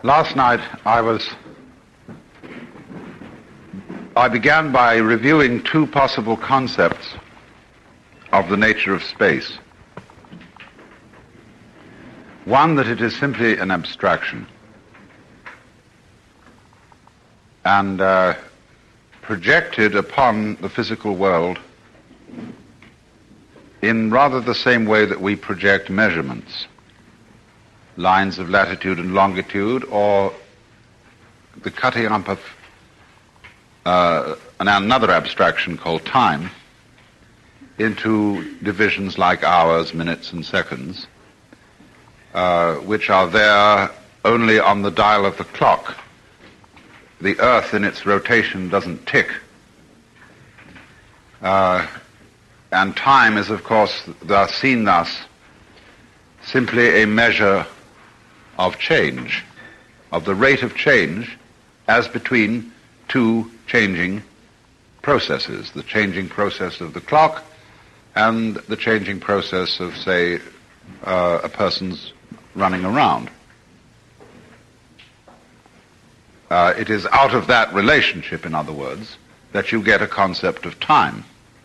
Last night I began by reviewing two possible concepts of the nature of space. One, that it is simply an abstraction and projected upon the physical world in rather the same way that we project measurements, lines of latitude and longitude, or the cutting up of another abstraction called time into divisions like hours, minutes, and seconds, which are there only on the dial of the clock. The Earth in its rotation doesn't tick. And time is, of course, seen thus simply a measure of change, of the rate of change as between two changing processes, the changing process of the clock and the changing process of, say, a person's running around. It is out of that relationship, in other words, that you get a concept of time.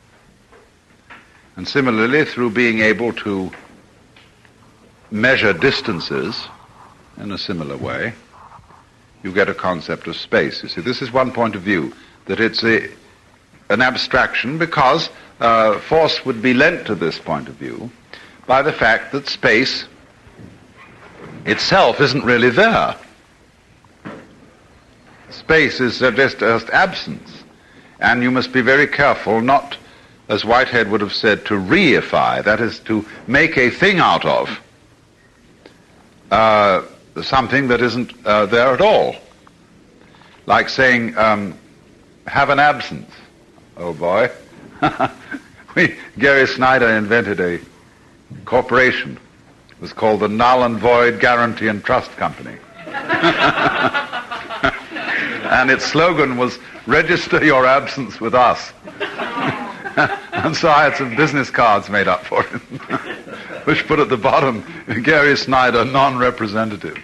And similarly, through being able to measure distances in a similar way, you get a concept of space. You see, this is one point of view, that it's an abstraction because force would be lent to this point of view by the fact that space itself isn't really there. Space is just absence, and you must be very careful not, as Whitehead would have said, to reify, that is, to make a thing out of something that isn't there at all. Like saying, have an absence. Oh boy. Gary Snyder invented a corporation. It was called the Null and Void Guarantee and Trust Company. And its slogan was, register your absence with us. And so I had some business cards made up for it, which put at the bottom, Gary Snyder, non-representative.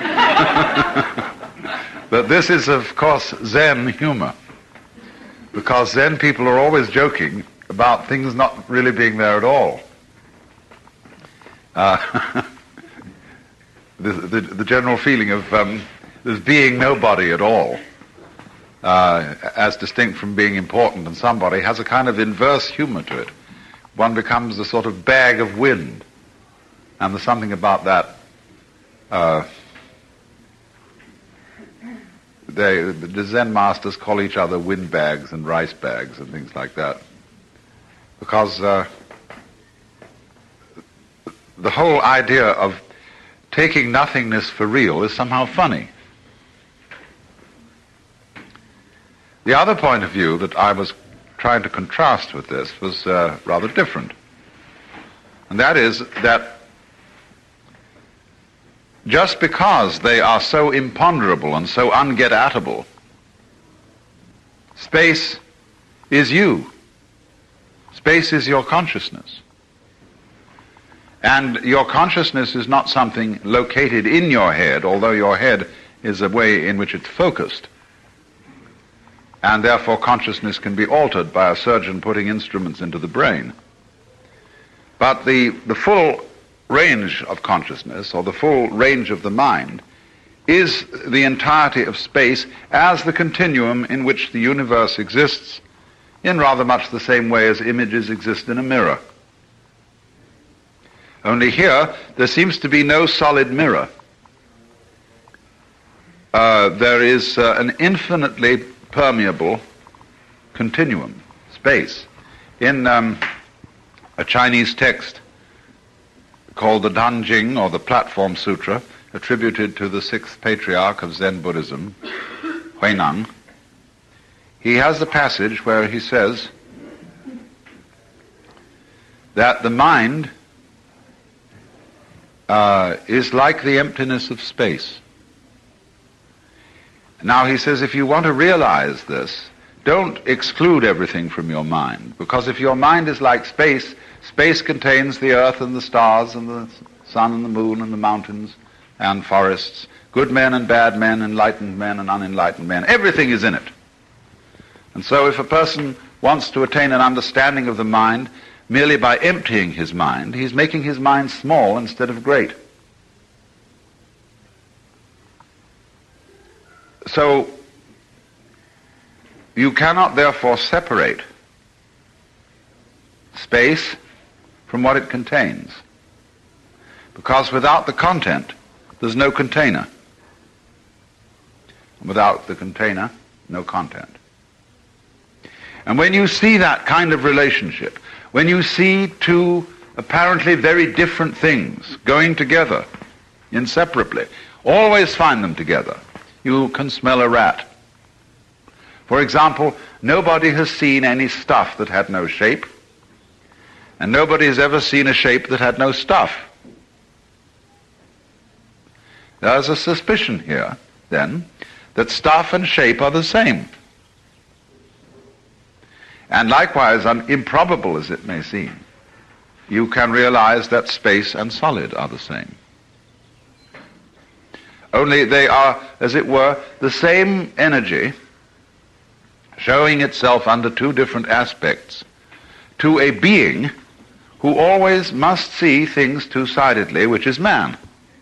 But this is, of course, Zen humor, because Zen people are always joking about things not really being there at all. The general feeling of there's being nobody at all, as distinct from being important and somebody, has a kind of inverse humor to it. One becomes a sort of bag of wind, and there's something about that. The Zen masters call each other windbags and rice bags and things like that, because the whole idea of taking nothingness for real is somehow funny. The other point of view that I was trying to contrast with this was rather different. And that is that just because they are so imponderable and so unget-atable, space is you. Space is your consciousness. And your consciousness is not something located in your head, although your head is a way in which it's focused. And therefore consciousness can be altered by a surgeon putting instruments into the brain. But the full range of consciousness, or the full range of the mind, is the entirety of space as the continuum in which the universe exists, in rather much the same way as images exist in a mirror. Only here, there seems to be no solid mirror. There is an infinitely permeable continuum, space. In a Chinese text called the Danjing, or the Platform Sutra, attributed to the sixth patriarch of Zen Buddhism, Huineng, he has a passage where he says that the mind is like the emptiness of space. Now he says, if you want to realize this, don't exclude everything from your mind, because if your mind is like space, space contains the earth and the stars and the sun and the moon and the mountains and forests, good men and bad men, enlightened men and unenlightened men. Everything is in it. And so if a person wants to attain an understanding of the mind merely by emptying his mind, he's making his mind small instead of great. So you cannot therefore separate space from what it contains, because without the content there's no container. Without the container, no content. And when you see that kind of relationship, when you see two apparently very different things going together inseparably, always find them together, you can smell a rat. For example, nobody has seen any stuff that had no shape, and nobody has ever seen a shape that had no stuff. There's a suspicion here, then, that stuff and shape are the same. And likewise, improbable as it may seem, you can realize that space and solid are the same. Only they are, as it were, the same energy showing itself under two different aspects to a being who always must see things two-sidedly, which is man.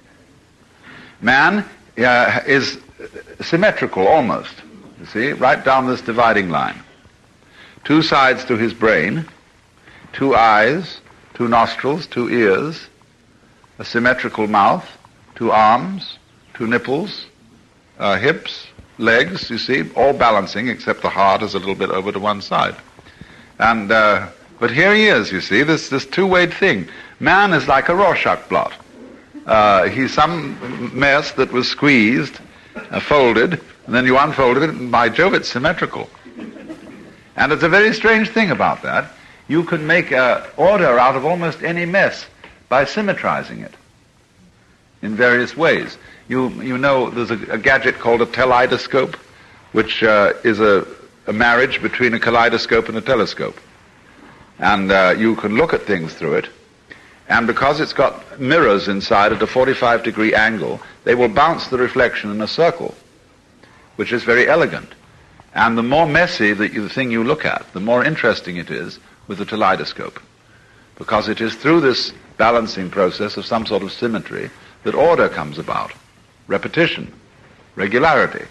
Man is symmetrical almost, you see, right down this dividing line. Two sides to his brain, two eyes, two nostrils, two ears, a symmetrical mouth, two arms, two nipples, hips, legs, you see, all balancing except the heart is a little bit over to one side. And but here he is, you see, this two-weight thing. Man is like a Rorschach blot. He's some mess that was squeezed, folded, and then you unfolded it, and by Jove, it's symmetrical. And it's a very strange thing about that. You can make order out of almost any mess by symmetrizing it in various ways. You know there's a gadget called a teleidoscope, which is a marriage between a kaleidoscope and a telescope. And you can look at things through it, and because it's got mirrors inside at a 45-degree angle, they will bounce the reflection in a circle, which is very elegant. And the more messy the thing you look at, the more interesting it is with the teleidoscope, because it is through this balancing process of some sort of symmetry that order comes about, repetition, regularity.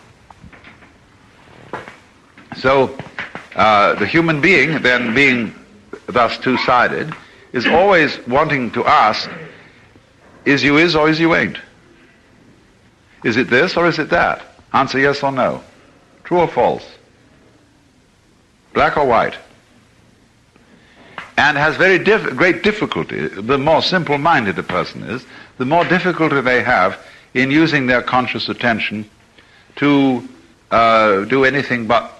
So the human being, then being thus two-sided, is always wanting to ask, is you is or is you ain't? Is it this or is it that? Answer yes or no. True or false? Black or white? And has very great difficulty, the more simple-minded a person is, the more difficulty they have in using their conscious attention to do anything but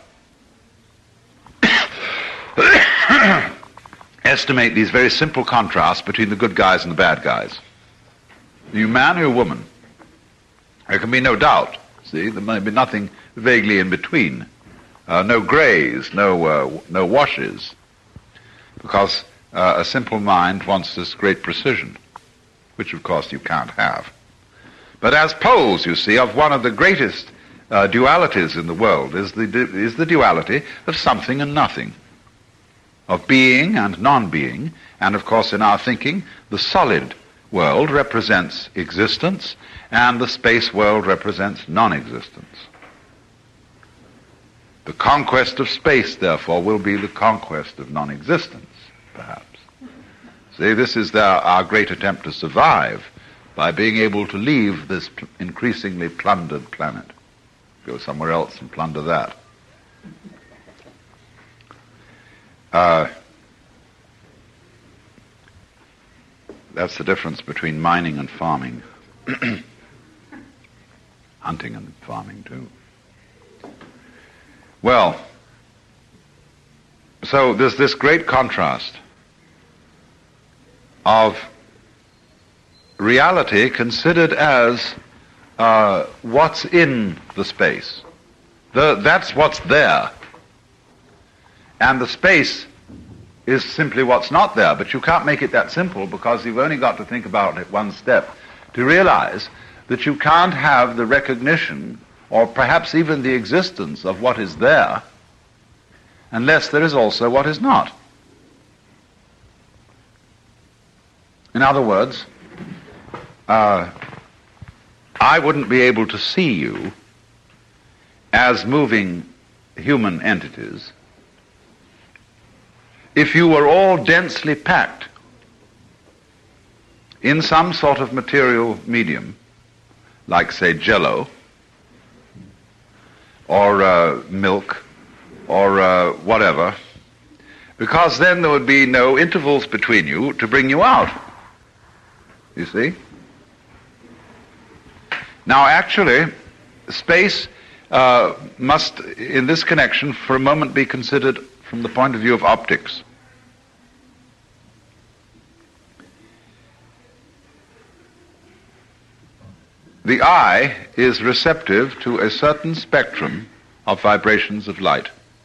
estimate these very simple contrasts between the good guys and the bad guys. Are you a man or a woman? There can be no doubt. See, there may be nothing vaguely in between. No grays, no washes, because a simple mind wants this great precision, which of course you can't have. But as poles, you see, of one of the greatest dualities in the world is the duality of something and nothing, of being and non-being, and of course in our thinking, the solid world represents existence, and the space world represents non-existence. The conquest of space, therefore, will be the conquest of non-existence, perhaps. See, this is our great attempt to survive by being able to leave this increasingly plundered planet. Go somewhere else and plunder that. That's the difference between mining and farming. Hunting and farming, too. Well, so there's this great contrast of reality considered as what's in the space. That's what's there. And the space is simply what's not there. But you can't make it that simple, because you've only got to think about it one step to realize that you can't have the recognition or perhaps even the existence of what is there unless there is also what is not. In other words, I wouldn't be able to see you as moving human entities if you were all densely packed in some sort of material medium, like, say, Jell-O, or milk, or whatever, because then there would be no intervals between you to bring you out. You see? Now, actually, space must, in this connection, for a moment be considered from the point of view of optics. The eye is receptive to a certain spectrum of vibrations of light.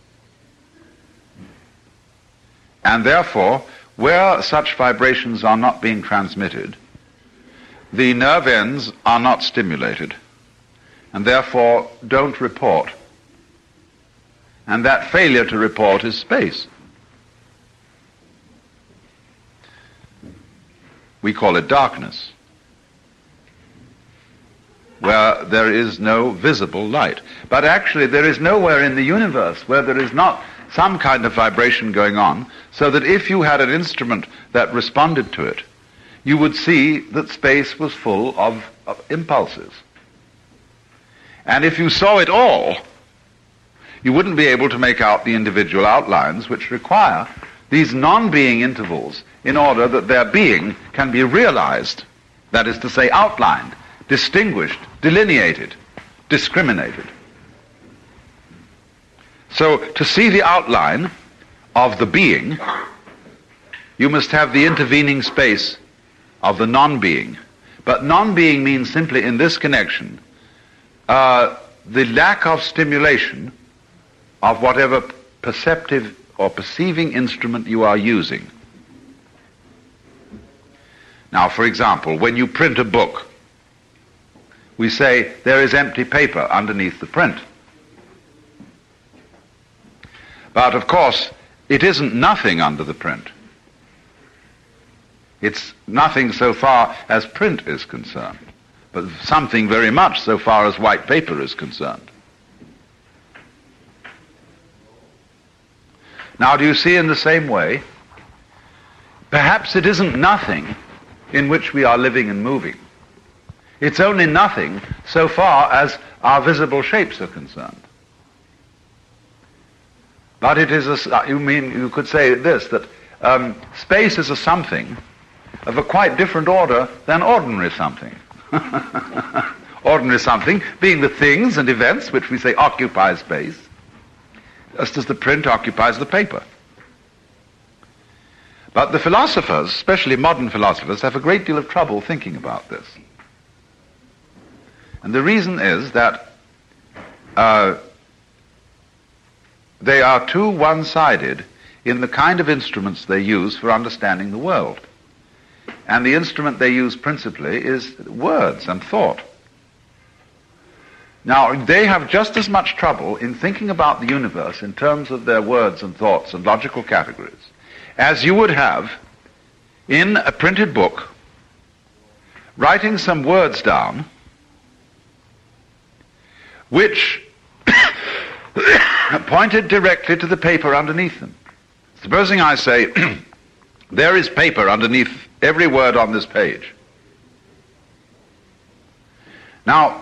And therefore, where such vibrations are not being transmitted, the nerve ends are not stimulated, and therefore don't report. And that failure to report is space. We call it darkness, where there is no visible light. But actually there is nowhere in the universe where there is not some kind of vibration going on, so that if you had an instrument that responded to it, you would see that space was full of impulses. And if you saw it all, you wouldn't be able to make out the individual outlines which require these non-being intervals in order that their being can be realized, that is to say, outlined, distinguished, delineated, discriminated. So to see the outline of the being, you must have the intervening space of the non-being. But non-being means simply in this connection the lack of stimulation of whatever perceptive or perceiving instrument you are using. Now, for example, when you print a book, we say there is empty paper underneath the print. But of course, it isn't nothing under the print. It's nothing so far as print is concerned, but something very much so far as white paper is concerned. Now, do you see in the same way, perhaps it isn't nothing in which we are living and moving. It's only nothing so far as our visible shapes are concerned. But it is you could say this, that space is a something of a quite different order than ordinary something. Ordinary something being the things and events which we say occupy space, just as the print occupies the paper. But the philosophers, especially modern philosophers, have a great deal of trouble thinking about this. And the reason is that they are too one-sided in the kind of instruments they use for understanding the world. And the instrument they use principally is words and thought. Now, they have just as much trouble in thinking about the universe in terms of their words and thoughts and logical categories as you would have in a printed book writing some words down which pointed directly to the paper underneath them. Supposing I say, there is paper underneath every word on this page. Now,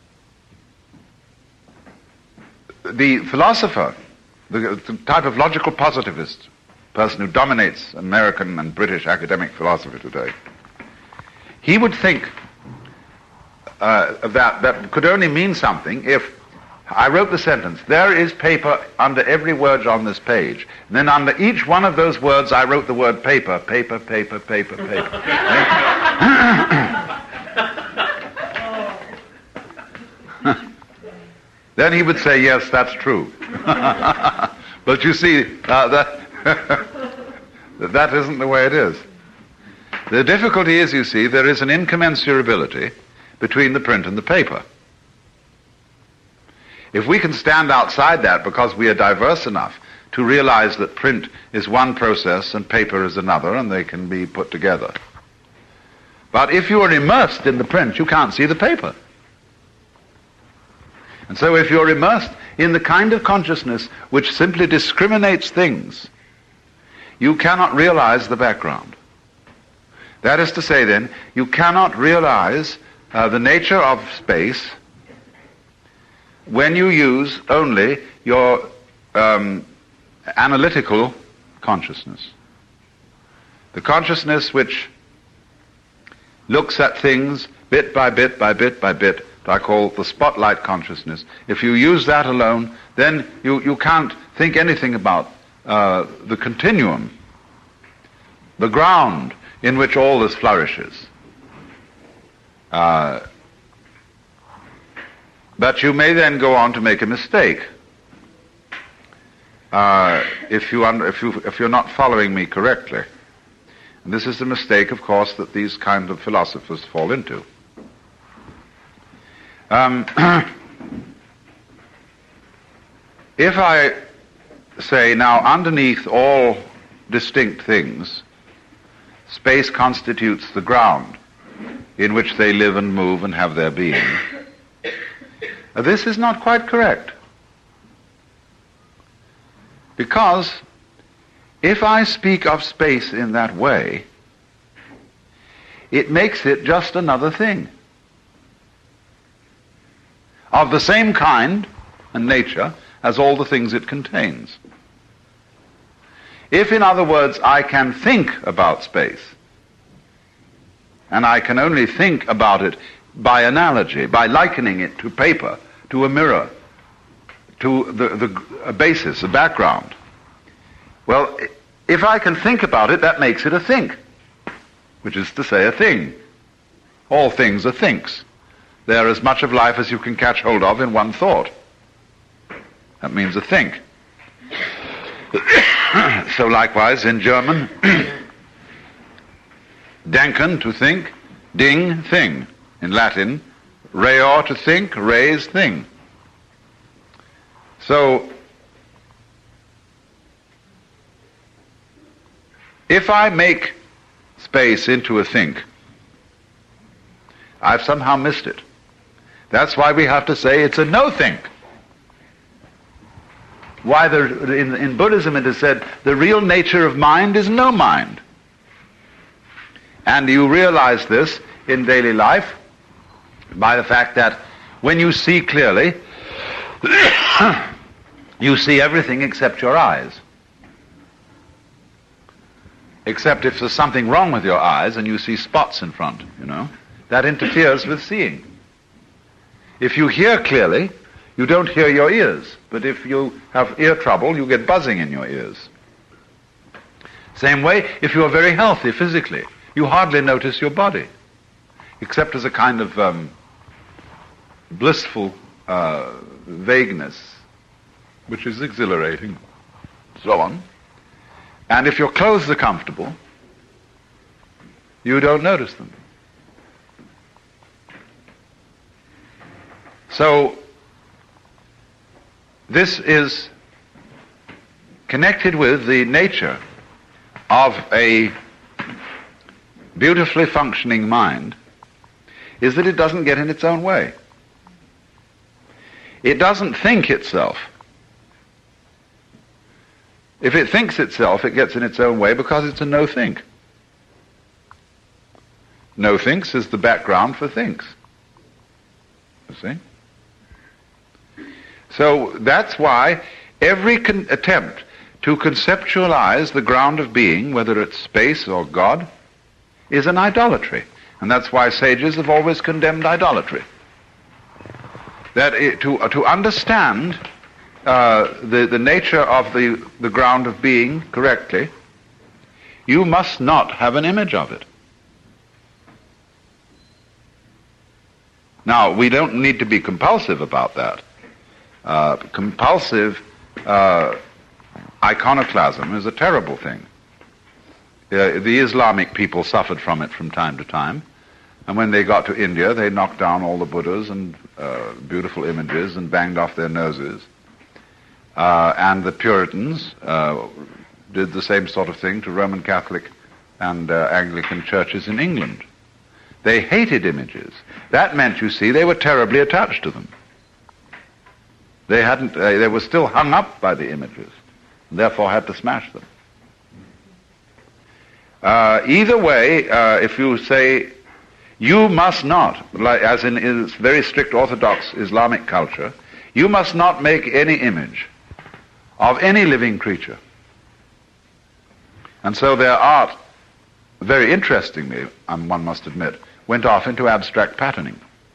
the philosopher, the type of logical positivist, person who dominates American and British academic philosophy today, he would think that could only mean something if I wrote the sentence, there is paper under every word on this page. And then under each one of those words I wrote the word paper, paper, paper, paper, paper. Then he would say, yes, that's true. But you see, that isn't the way it is. The difficulty is, you see, there is an incommensurability between the print and the paper. If we can stand outside that because we are diverse enough to realize that print is one process and paper is another, and they can be put together. But if you are immersed in the print, you can't see the paper. And so if you're immersed in the kind of consciousness which simply discriminates things, you cannot realize the background. That is to say, then, you cannot realize the nature of space when you use only your analytical consciousness. The consciousness which looks at things bit by bit by bit by bit, that I call the spotlight consciousness. If you use that alone, then you can't think anything about the continuum, the ground in which all this flourishes. But you may then go on to make a mistake if you're not following me correctly. And this is the mistake, of course, that these kinds of philosophers fall into. If I say now, underneath all distinct things, space constitutes the ground in which they live and move and have their being, this is not quite correct. Because if I speak of space in that way, it makes it just another thing of the same kind and nature as all the things it contains. If, in other words, I can think about space, and I can only think about it by analogy, by likening it to paper, to a mirror, to the basis, the background, well, if I can think about it, that makes it a think, which is to say a thing. All things are thinks. They are as much of life as you can catch hold of in one thought. That means a think. So likewise in German, denken, to think, ding, thing. In Latin, reor, to think, res, thing. So, if I make space into a think, I've somehow missed it. That's why we have to say it's a no-think. Why in Buddhism it is said the real nature of mind is no mind. And you realize this in daily life by the fact that when you see clearly, you see everything except your eyes. Except if there's something wrong with your eyes and you see spots in front, that interferes with seeing. If you hear clearly, you don't hear your ears. But if you have ear trouble, you get buzzing in your ears. Same way, if you are very healthy physically, you hardly notice your body, except as a kind of blissful vagueness, which is exhilarating, so on. And if your clothes are comfortable, you don't notice them. So, this is connected with the nature of a beautifully functioning mind, is that it doesn't get in its own way. It doesn't think itself. If it thinks itself, it gets in its own way because it's a no-think. No-thinks is the background for thinks. You see? So that's why every attempt to conceptualize the ground of being, whether it's space or God, is an idolatry. And that's why sages have always condemned idolatry. That to understand the nature of the ground of being correctly, you must not have an image of it. Now, we don't need to be compulsive about that. Compulsive iconoclasm is a terrible thing. The Islamic people suffered from it from time to time. And when they got to India, they knocked down all the Buddhas and beautiful images and banged off their noses. And the Puritans did the same sort of thing to Roman Catholic and Anglican churches in England. They hated images. That meant, you see, they were terribly attached to them. They were still hung up by the images, and therefore had to smash them. Either way, if you say, you must not, as in very strict Orthodox Islamic culture, you must not make any image of any living creature. And so their art, very interestingly, one must admit, went off into abstract patterning.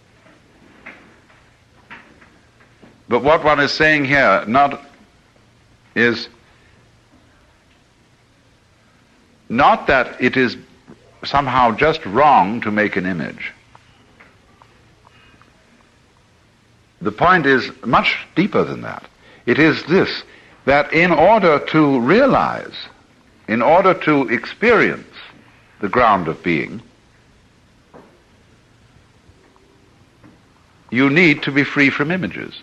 But what one is saying here is not that it is somehow just wrong to make an image. The point is much deeper than that. It is this, that in order to realize, in order to experience the ground of being, you need to be free from images.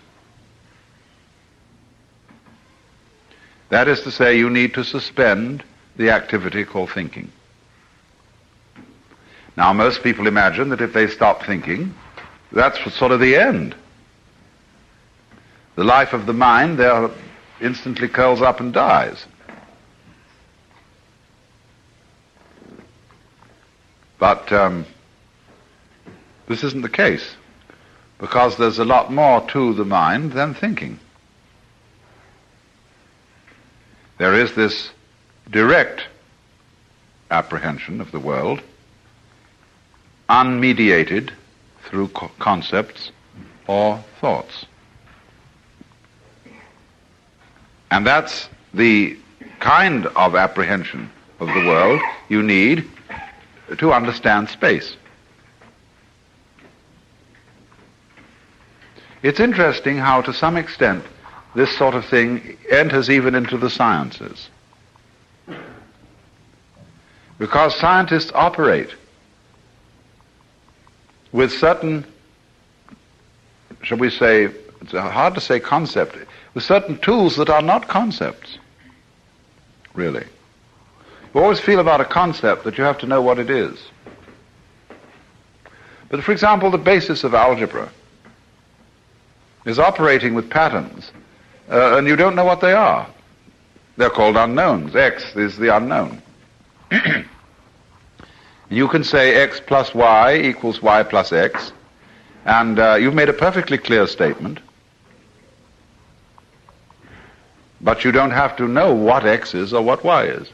That is to say, you need to suspend the activity called thinking. Now, most people imagine that if they stop thinking, that's sort of the end. The life of the mind there instantly curls up and dies. But this isn't the case, because there's a lot more to the mind than thinking. There is this direct apprehension of the world, unmediated through concepts or thoughts. And that's the kind of apprehension of the world you need to understand space. It's interesting how, to some extent, this sort of thing enters even into the sciences. Because scientists operate with certain, shall we say, it's hard to say concept, with certain tools that are not concepts, really. You always feel about a concept that you have to know what it is. But for example, the basis of algebra is operating with patterns, and you don't know what they are. They're called unknowns. X is the unknown. You can say x plus y equals y plus x, and you've made a perfectly clear statement, but you don't have to know what x is or what y is.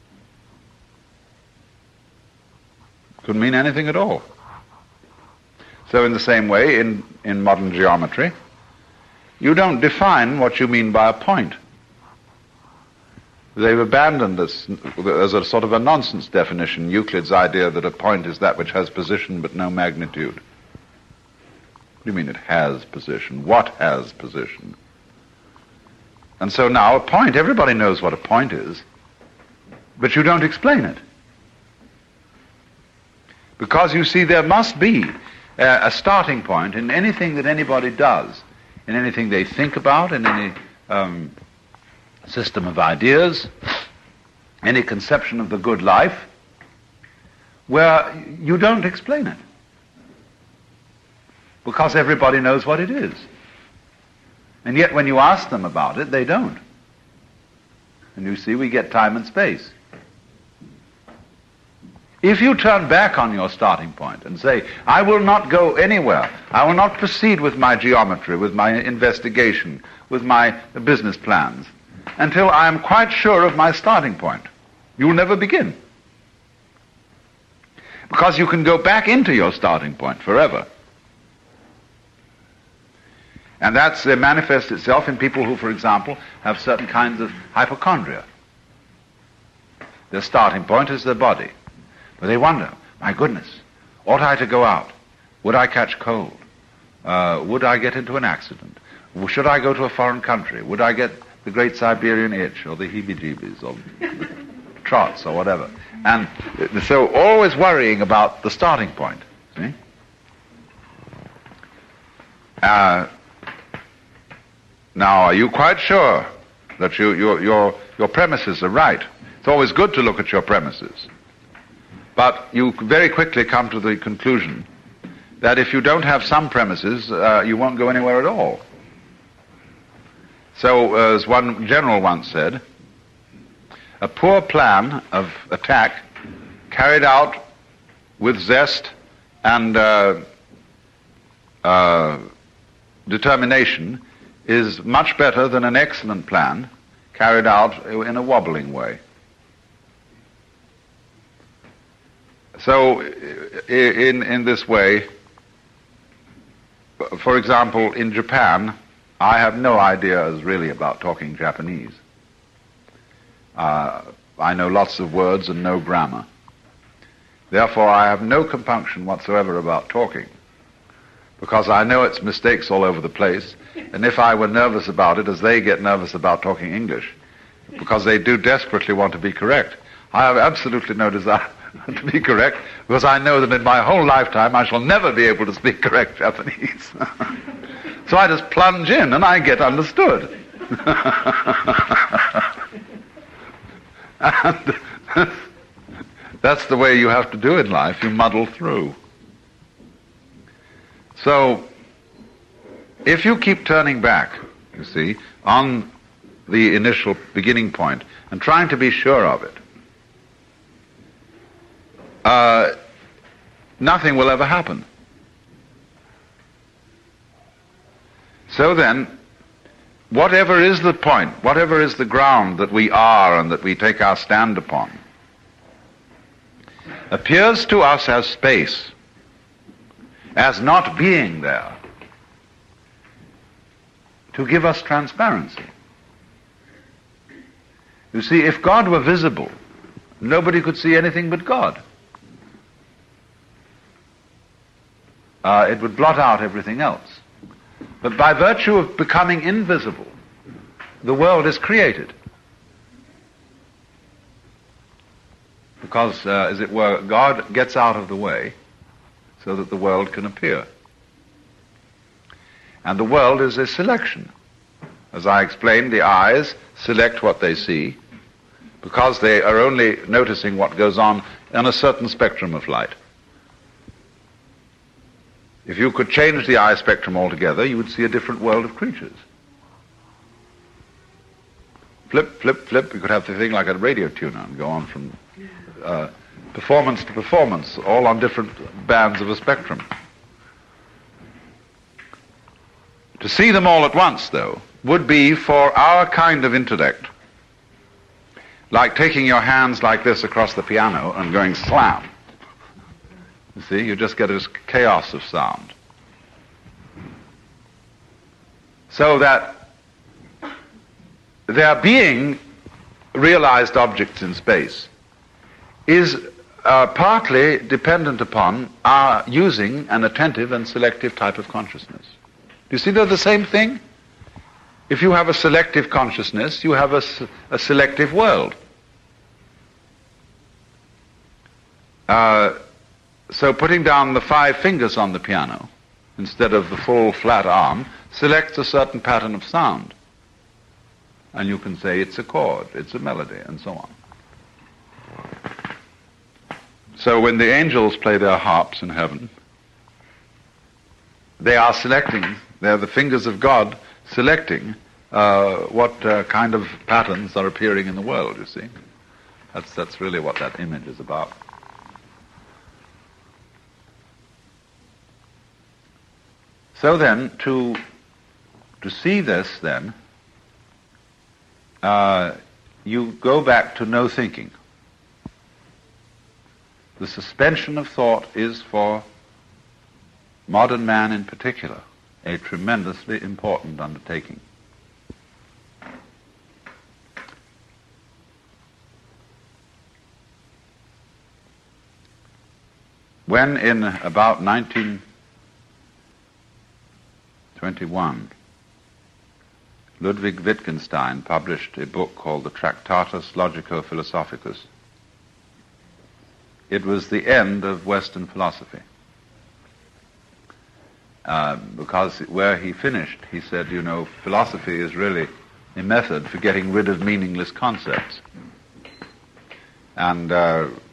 Could mean anything at all. So in the same way, in modern geometry, you don't define what you mean by a point. They've abandoned this as a sort of a nonsense definition, Euclid's idea that a point is that which has position but no magnitude. What do you mean it has position? What has position? And so now a point, everybody knows what a point is, but you don't explain it. Because you see, there must be a starting point in anything that anybody does, in anything they think about, in any system of ideas, any conception of the good life, where you don't explain it. Because everybody knows what it is. And yet when you ask them about it, they don't. And you see, we get time and space. If you turn back on your starting point and say, I will not go anywhere, I will not proceed with my geometry, with my investigation, with my business plans, until I am quite sure of my starting point, you'll never begin. Because you can go back into your starting point forever. And that manifests itself in people who, for example, have certain kinds of hypochondria. Their starting point is their body. But they wonder, my goodness, ought I to go out? Would I catch cold? Would I get into an accident? Should I go to a foreign country? Would I get the great Siberian itch, or the heebie-jeebies, or the trots, or whatever? And so always worrying about the starting point. see? Now, are you quite sure that your premises are right? It's always good to look at your premises. But you very quickly come to the conclusion that if you don't have some premises, you won't go anywhere at all. So, as one general once said, a poor plan of attack carried out with zest and determination is much better than an excellent plan carried out in a wobbling way. So, in this way, for example, in Japan, I have no ideas really about talking Japanese. I know lots of words and no grammar. Therefore, I have no compunction whatsoever about talking, because I know it's mistakes all over the place, and if I were nervous about it, as they get nervous about talking English, because they do desperately want to be correct, I have absolutely no desire to be correct, because I know that in my whole lifetime I shall never be able to speak correct Japanese. So I just plunge in and I get understood. And that's the way you have to do in life. You muddle through. So, if you keep turning back, you see, on the initial beginning point and trying to be sure of it, nothing will ever happen. So then, whatever is the point, whatever is the ground that we are and that we take our stand upon, appears to us as space, as not being there, to give us transparency. You see, if God were visible, nobody could see anything but God. It would blot out everything else. But by virtue of becoming invisible, the world is created. Because, as it were, God gets out of the way so that the world can appear. And the world is a selection. As I explained, the eyes select what they see because they are only noticing what goes on in a certain spectrum of light. If you could change the eye spectrum altogether, you would see a different world of creatures. Flip, flip, flip. You could have the thing like a radio tuner and go on from performance to performance, all on different bands of a spectrum. To see them all at once, though, would be, for our kind of intellect, like taking your hands like this across the piano and going slam. You see, you just get this chaos of sound. So that there being realized objects in space is partly dependent upon our using an attentive and selective type of consciousness. Do you see they're the same thing? If you have a selective consciousness, you have a selective world. So putting down the 5 fingers on the piano instead of the full flat arm selects a certain pattern of sound. And you can say it's a chord, it's a melody, and so on. So when the angels play their harps in heaven, they are selecting, they're the fingers of God selecting what kind of patterns are appearing in the world, you see. That's really what that image is about. So then, to see this then, you go back to no thinking. The suspension of thought is, for modern man in particular, a tremendously important undertaking. When in about 1921, Ludwig Wittgenstein published a book called the Tractatus Logico-Philosophicus, it was the end of Western philosophy. because where he finished, he said, philosophy is really a method for getting rid of meaningless concepts. And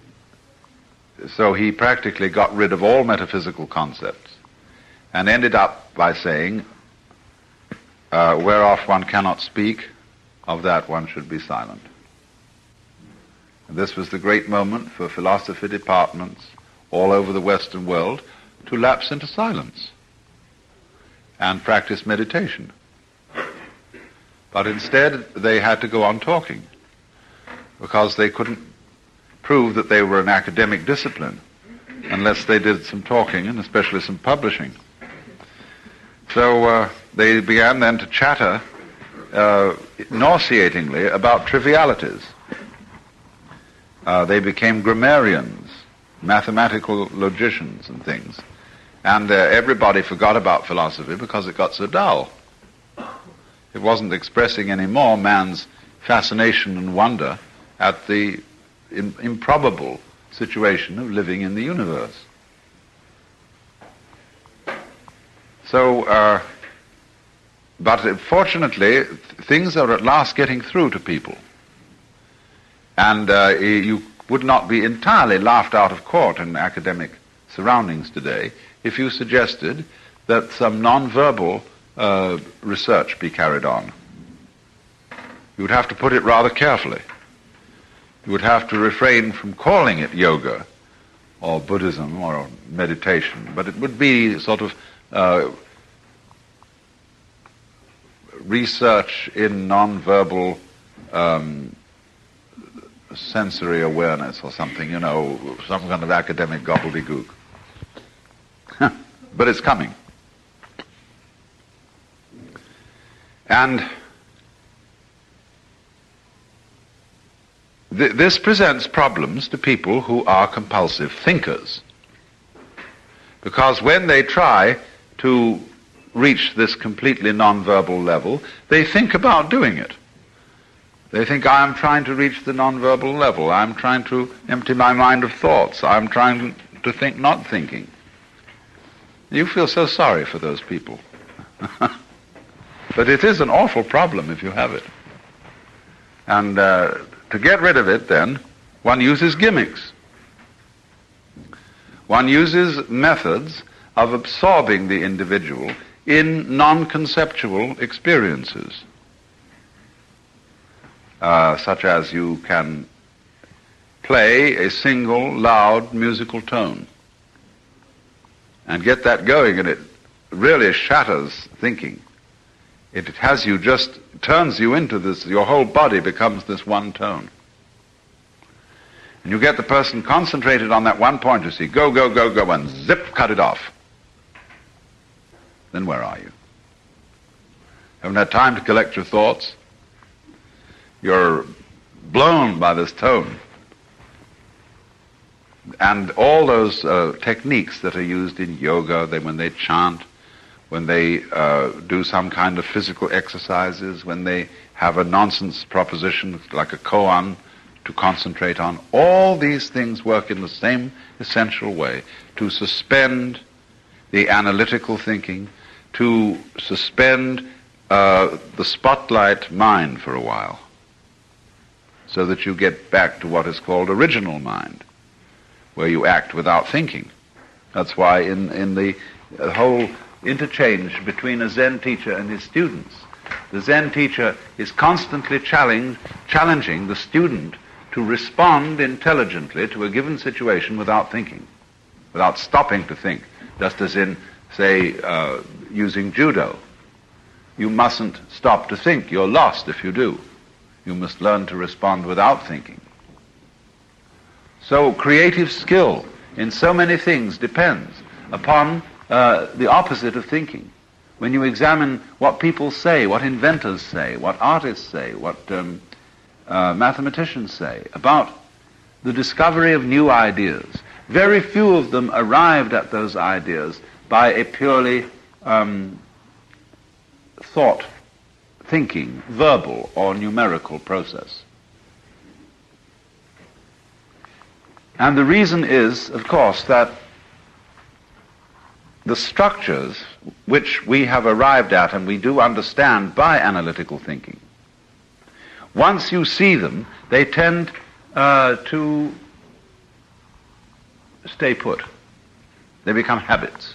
so he practically got rid of all metaphysical concepts and ended up by saying, whereof one cannot speak, of that one should be silent. And this was the great moment for philosophy departments all over the Western world to lapse into silence and practice meditation. But instead, they had to go on talking because they couldn't prove that they were an academic discipline unless they did some talking and especially some publishing. So they began then to chatter nauseatingly about trivialities. They became grammarians, mathematical logicians and things. And everybody forgot about philosophy because it got so dull. It wasn't expressing any more man's fascination and wonder at the improbable situation of living in the universe. So, but fortunately, things are at last getting through to people. And you would not be entirely laughed out of court in academic surroundings today if you suggested that some non-verbal research be carried on. You would have to put it rather carefully. You would have to refrain from calling it yoga or Buddhism or meditation, but it would be sort of research in non-verbal sensory awareness or something, some kind of academic gobbledygook. But it's coming. And this presents problems to people who are compulsive thinkers. Because when they try to reach this completely non-verbal level, they think about doing it. They think, I'm trying to reach the non-verbal level. I'm trying to empty my mind of thoughts. I'm trying to think not thinking. You feel so sorry for those people. But it is an awful problem if you have it. And to get rid of it, then, one uses gimmicks. One uses methods of absorbing the individual in non-conceptual experiences, such as you can play a single loud musical tone and get that going, and it really shatters thinking. It has you just, turns you into this, your whole body becomes this one tone. And you get the person concentrated on that one point, you see, go, go, go, go, and zip, cut it off. Then where are you? Haven't had time to collect your thoughts. You're blown by this tone. And all those techniques that are used in yoga, when they chant, when they do some kind of physical exercises, when they have a nonsense proposition like a koan to concentrate on, all these things work in the same essential way, to suspend the analytical thinking, to suspend the spotlight mind for a while, so that you get back to what is called original mind, where you act without thinking. That's why in the whole interchange between a Zen teacher and his students, the Zen teacher is constantly challenging the student to respond intelligently to a given situation without thinking, without stopping to think, just as in, say, using judo. You mustn't stop to think. You're lost if you do. You must learn to respond without thinking. So creative skill in so many things depends upon the opposite of thinking. When you examine what people say, what inventors say, what artists say, what mathematicians say about the discovery of new ideas, very few of them arrived at those ideas by a purely thought, thinking, verbal or numerical process. And the reason is, of course, that the structures which we have arrived at and we do understand by analytical thinking, once you see them, they tend to stay put. They become habits.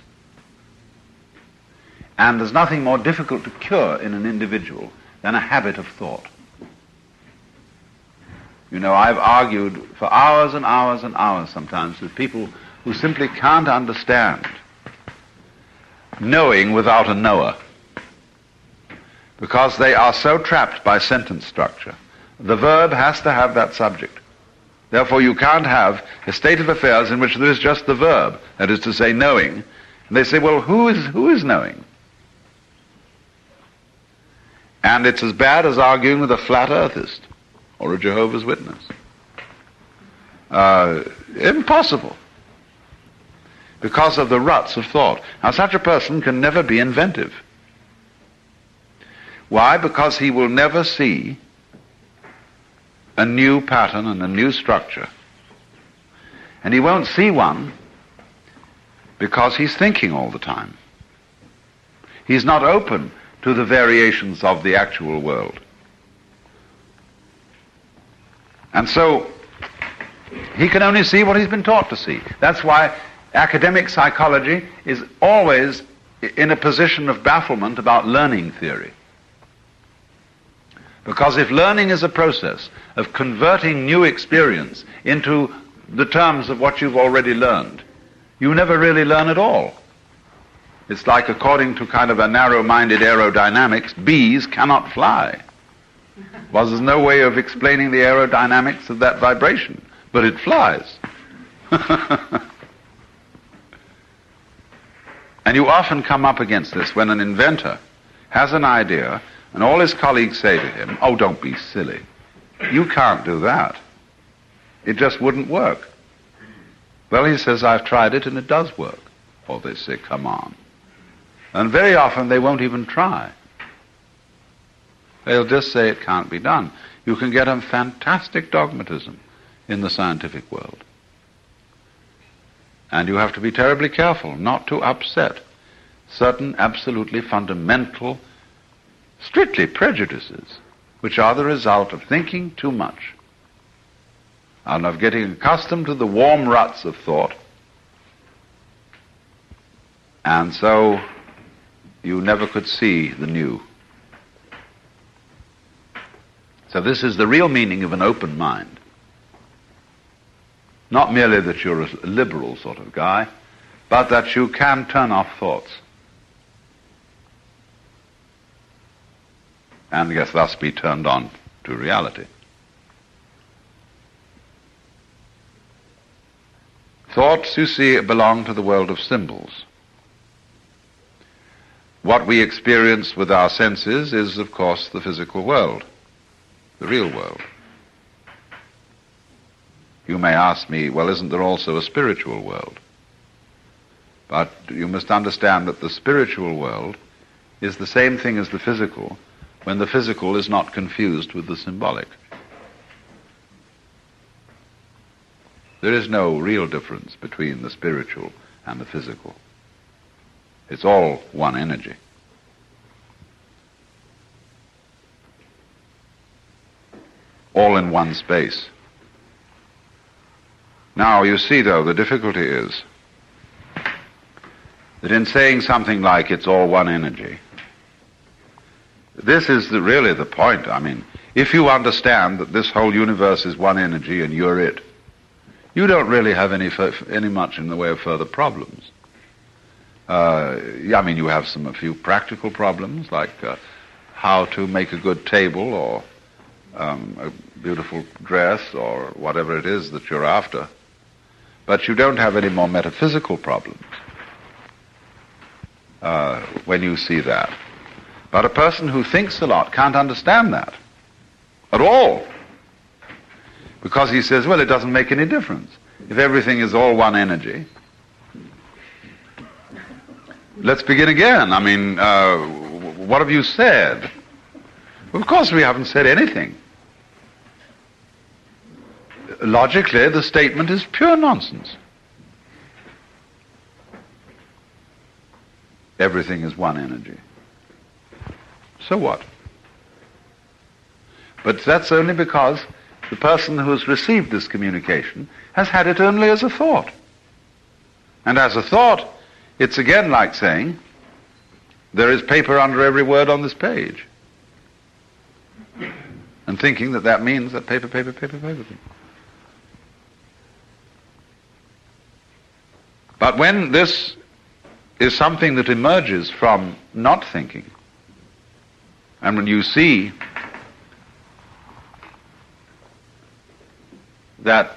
And there's nothing more difficult to cure in an individual than a habit of thought. You know, I've argued for hours and hours and hours sometimes with people who simply can't understand knowing without a knower, because they are so trapped by sentence structure. The verb has to have that subject. Therefore, you can't have a state of affairs in which there is just the verb, that is to say, knowing. And they say, well, who is knowing? And it's as bad as arguing with a flat earthist or a Jehovah's Witness. Impossible. Because of the ruts of thought. Now, such a person can never be inventive. Why? Because he will never see a new pattern and a new structure. And he won't see one because he's thinking all the time. He's not open to the variations of the actual world. And so he can only see what he's been taught to see. That's why academic psychology is always in a position of bafflement about learning theory. Because if learning is a process of converting new experience into the terms of what you've already learned, you never really learn at all. It's like, according to kind of a narrow-minded aerodynamics, bees cannot fly. Well, there's no way of explaining the aerodynamics of that vibration, but it flies. And you often come up against this when an inventor has an idea and all his colleagues say to him, oh, don't be silly. You can't do that. It just wouldn't work. Well, he says, I've tried it and it does work. Or they say, come on. And very often they won't even try. They'll just say it can't be done. You can get a fantastic dogmatism in the scientific world. And you have to be terribly careful not to upset certain absolutely fundamental, strictly prejudices, which are the result of thinking too much and of getting accustomed to the warm ruts of thought. And so you never could see the new. So this is the real meaning of an open mind. Not merely that you're a liberal sort of guy, but that you can turn off thoughts. And yes, thus be turned on to reality. Thoughts, you see, belong to the world of symbols. What we experience with our senses is, of course, the physical world, the real world. You may ask me, well, isn't there also a spiritual world? But you must understand that the spiritual world is the same thing as the physical, when the physical is not confused with the symbolic. There is no real difference between the spiritual and the physical. It's all one energy. All in one space. Now, you see, though, the difficulty is that in saying something like it's all one energy, this is really the point. I mean, if you understand that this whole universe is one energy and you're it, you don't really have any much in the way of further problems. I mean, you have a few practical problems, like how to make a good table or a beautiful dress or whatever it is that you're after. But you don't have any more metaphysical problems when you see that. But a person who thinks a lot can't understand that at all. Because he says, well, it doesn't make any difference. If everything is all one energy, let's begin again. I mean, what have you said? Well, of course we haven't said anything. Logically, the statement is pure nonsense. everything is one energy. So what? But that's only because the person who has received this communication has had it only as a thought. And as a thought, it's again like saying, there is paper under every word on this page. And thinking that that means that paper. But when this is something that emerges from not thinking, and when you see that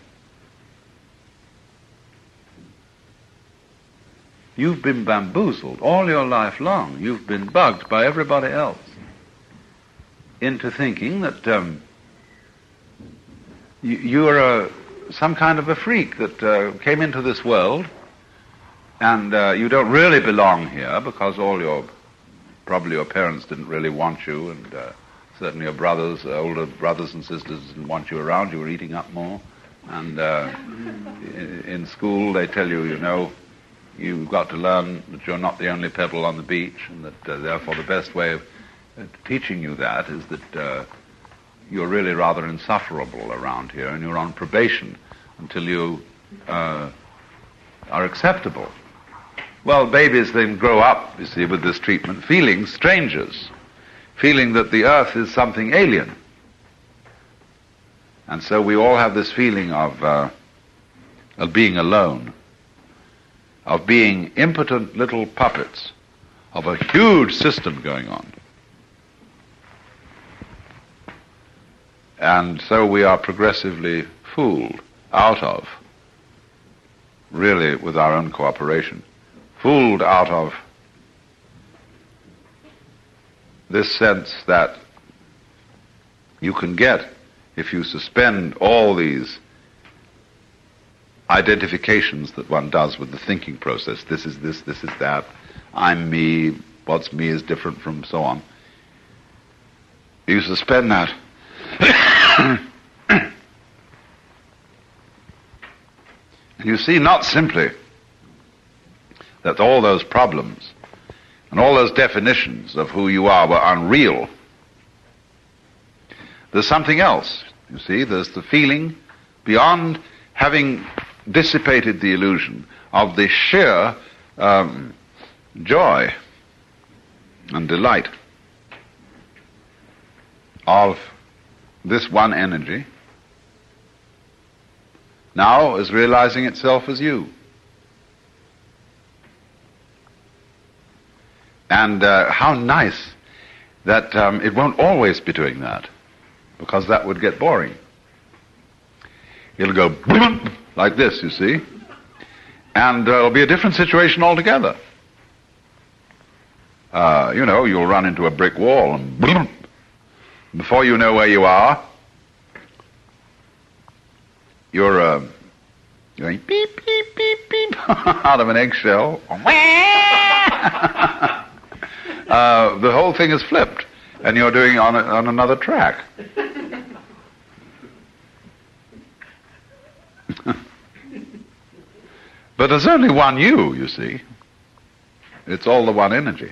you've been bamboozled all your life long, you've been bugged by everybody else into thinking that you're some kind of a freak that came into this world, and you don't really belong here because probably your parents didn't really want you, and certainly your brothers, older brothers and sisters didn't want you around. You were eating up more. And in school they tell you, you've got to learn that you're not the only pebble on the beach, and that therefore the best way of teaching you that is that you're really rather insufferable around here, and you're on probation until you are acceptable. Well, babies then grow up, you see, with this treatment, feeling strangers, feeling that the earth is something alien. And so we all have this feeling of being alone, of being impotent little puppets of a huge system going on. And so we are progressively fooled out of, really with our own cooperation, fooled out of this sense that you can get if you suspend all these identifications that one does with the thinking process. This is this is that, I'm me, what's me is different from so on. You suspend that. And you see not simply that all those problems and all those definitions of who you are were unreal. There's something else, you see. There's the feeling, beyond having dissipated the illusion, of the sheer joy and delight of this one energy now is realizing itself as you. And how nice that it won't always be doing that, because that would get boring. It'll go like this, you see, and it'll be a different situation altogether. You'll run into a brick wall, and before you know where you are, you're going beep, beep, beep, beep out of an eggshell. The whole thing is flipped, and you're doing on another track. But there's only one you see. It's all the one energy.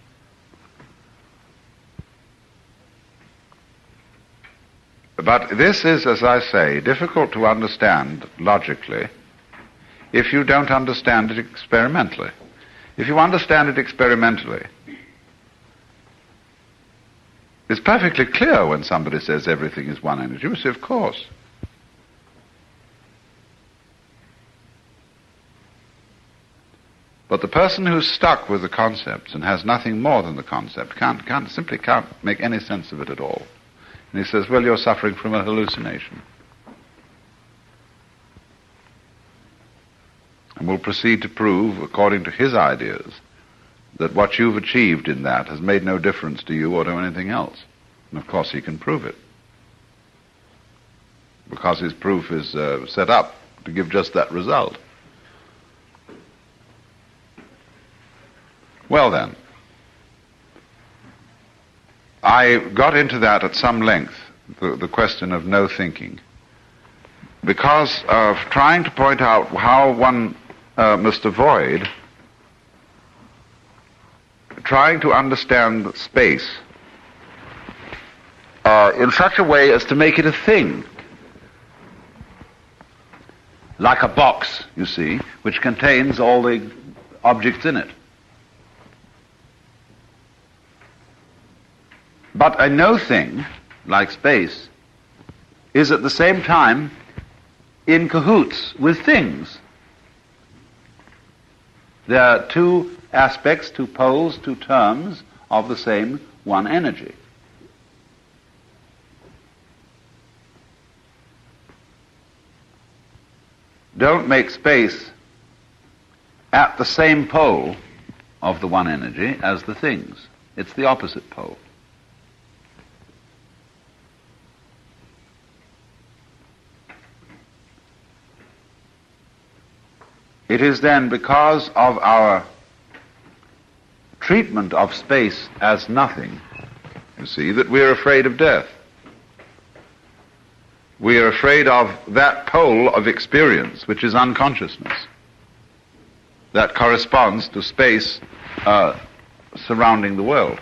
But this is, as I say, difficult to understand logically if you don't understand it experimentally. If you understand it experimentally, it's perfectly clear when somebody says everything is one energy. You say, of course. But the person who's stuck with the concepts and has nothing more than the concept simply can't make any sense of it at all. And he says, well, you're suffering from a hallucination. And will proceed to prove, according to his ideas, that what you've achieved in that has made no difference to you or to anything else. And of course he can prove it, because his proof is set up to give just that result. Well then, I got into that at some length, the question of no thinking, because of trying to point out how one must avoid trying to understand space in such a way as to make it a thing. Like a box, you see, which contains all the objects in it. But a no thing, like space, is at the same time in cahoots with things. There are two aspects, two poles, two terms of the same one energy. Don't make space at the same pole of the one energy as the things. It's the opposite pole. It is then because of our treatment of space as nothing, you see, that we're afraid of death. We are afraid of that pole of experience, which is unconsciousness, that corresponds to space surrounding the world.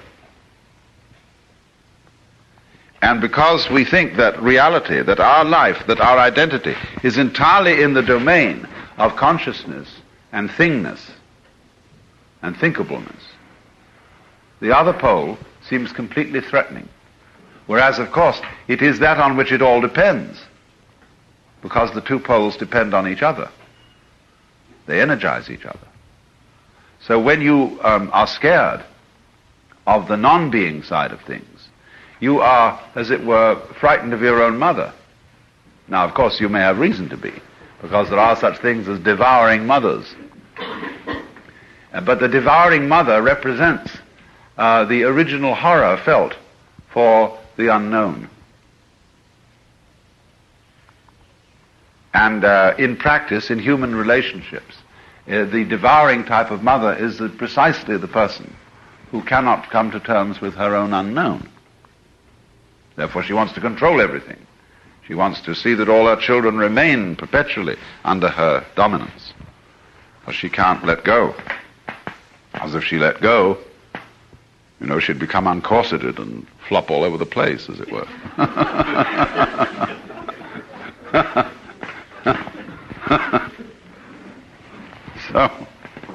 And because we think that reality, that our life, that our identity is entirely in the domain of consciousness and thingness and thinkableness, the other pole seems completely threatening. Whereas, of course, it is that on which it all depends, because the two poles depend on each other. They energize each other. So when you are scared of the non-being side of things, you are, as it were, frightened of your own mother. Now, of course, you may have reason to be, because there are such things as devouring mothers. But the devouring mother represents the original horror felt for the unknown. And in practice, in human relationships, the devouring type of mother is precisely the person who cannot come to terms with her own unknown. Therefore, she wants to control everything. She wants to see that all her children remain perpetually under her dominance, because she can't let go. As if she let go, she'd become uncorseted and flop all over the place, as it were. So,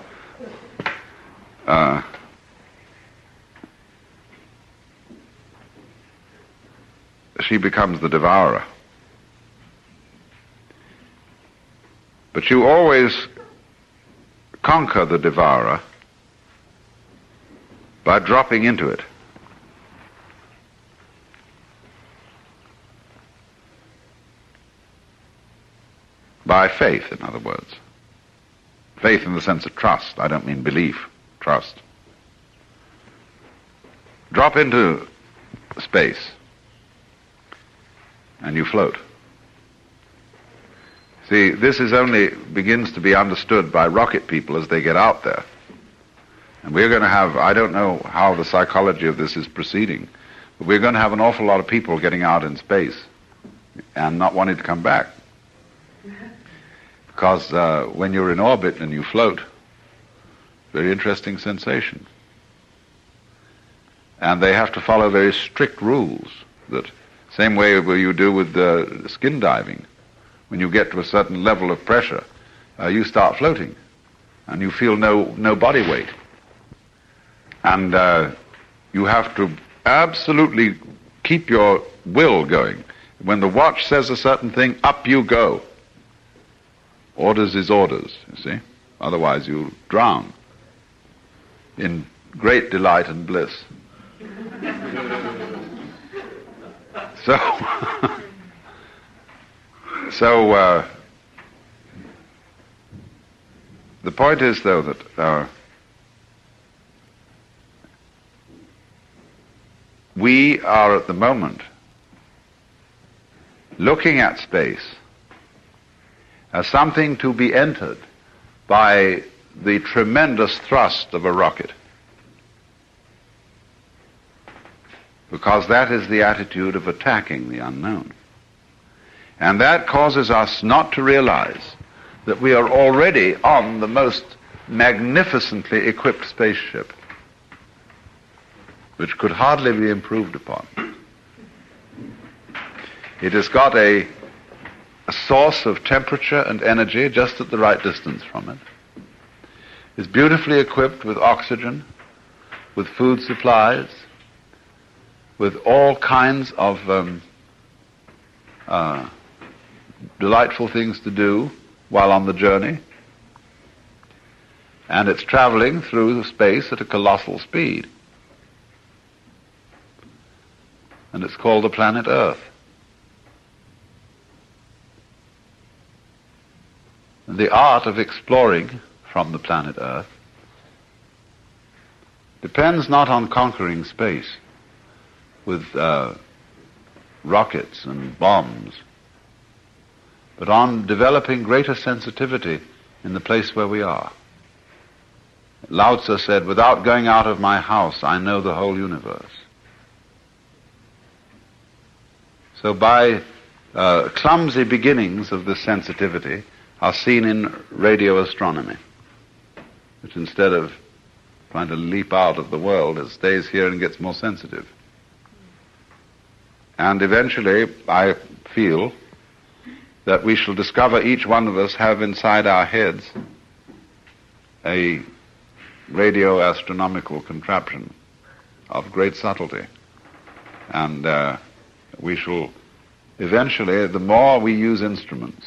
she becomes the devourer. But you always conquer the devourer by dropping into it. By faith, in other words. Faith in the sense of trust. I don't mean belief, trust. Drop into space, and you float. See, this begins to be understood by rocket people as they get out there. And we're going to have, I don't know how the psychology of this is proceeding, but we're going to have an awful lot of people getting out in space and not wanting to come back. Because when you're in orbit and you float, very interesting sensation. And they have to follow very strict rules, that same way where you do with skin diving. When you get to a certain level of pressure, you start floating, and you feel no body weight. And you have to absolutely keep your will going. When the watch says a certain thing, up you go. Orders is orders, you see. Otherwise you'll drown in great delight and bliss. So the point is, though, that we are at the moment looking at space as something to be entered by the tremendous thrust of a rocket. Because that is the attitude of attacking the unknown. And that causes us not to realize that we are already on the most magnificently equipped spaceship. which could hardly be improved upon. It has got a source of temperature and energy just at the right distance from it. It's beautifully equipped with oxygen, with food supplies, with all kinds of delightful things to do while on the journey. And it's traveling through space at a colossal speed. And it's called the planet Earth. And the art of exploring from the planet Earth depends not on conquering space with rockets and bombs, but on developing greater sensitivity in the place where we are. Lao Tzu said, "Without going out of my house, I know the whole universe." So by clumsy beginnings of this sensitivity are seen in radio astronomy, which instead of trying to leap out of the world, it stays here and gets more sensitive. And eventually, I feel that we shall discover each one of us have inside our heads a radio astronomical contraption of great subtlety. And we shall eventually, the more we use instruments,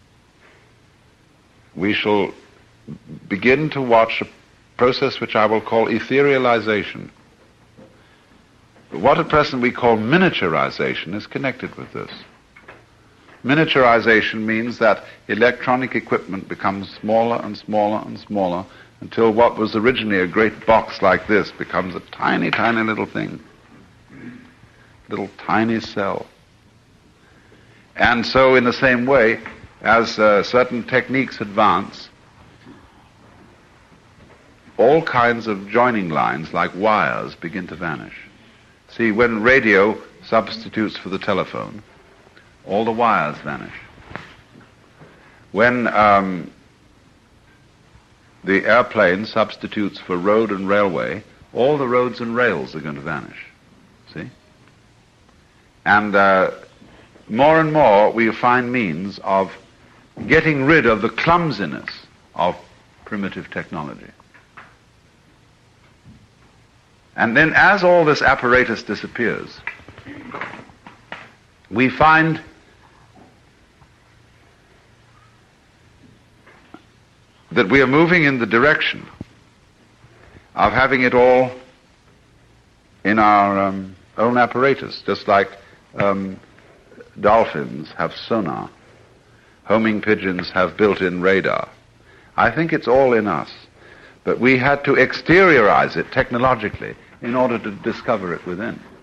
we shall begin to watch a process which I will call etherealization. But what at present we call miniaturization is connected with this. Miniaturization means that electronic equipment becomes smaller and smaller and smaller until what was originally a great box like this becomes a tiny, tiny little thing. Little tiny cell. And so in the same way, as certain techniques advance, all kinds of joining lines like wires begin to vanish. See, when radio substitutes for the telephone, all the wires vanish. When the airplane substitutes for road and railway, all the roads and rails are going to vanish. See? And more we find means of getting rid of the clumsiness of primitive technology. And then as all this apparatus disappears, we find that we are moving in the direction of having it all in our own apparatus, just like dolphins have sonar, homing pigeons have built-in radar. I think it's all in us, but we had to exteriorize it technologically in order to discover it within.